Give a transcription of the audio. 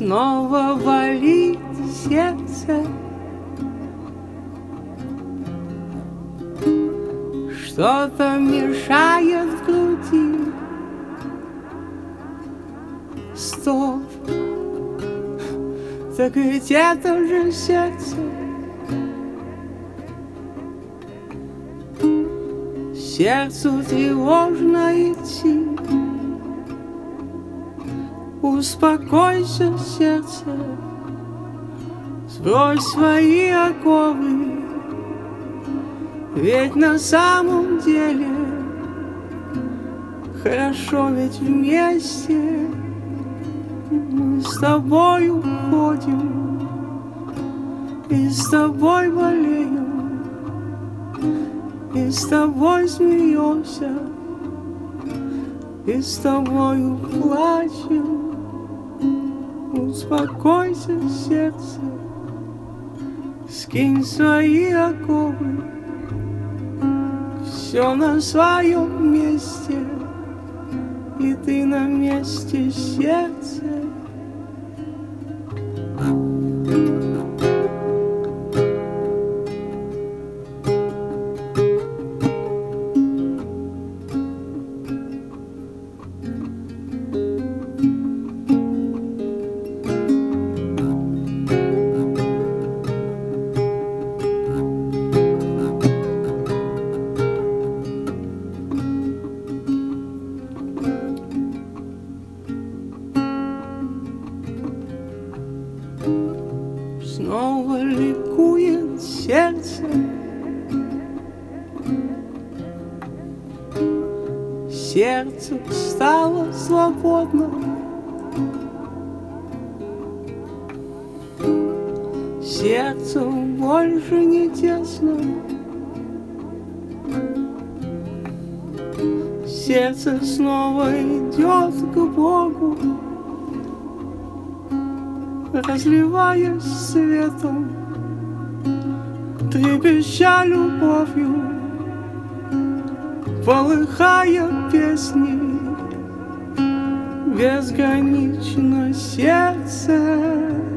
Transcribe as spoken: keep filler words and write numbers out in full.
Снова болит сердце, что-то мешает в груди. Стоп, так ведь это же сердце. Сердцу тревожно идти. Успокойся, сердце, сбрось свои оковы, ведь на самом деле хорошо, ведь вместе мы с тобой уходим и с тобой болеем, и с тобой смеемся, и с тобою плачем. Успокойся, сердце, скинь свои оковы, все на своем месте, и ты на месте, сердце. Снова ликует сердце, сердце стало свободно, сердцу больше не тесно, сердце снова идет к Богу, разливаясь светом, трепеща любовью, полыхая песней, безгранично сердце.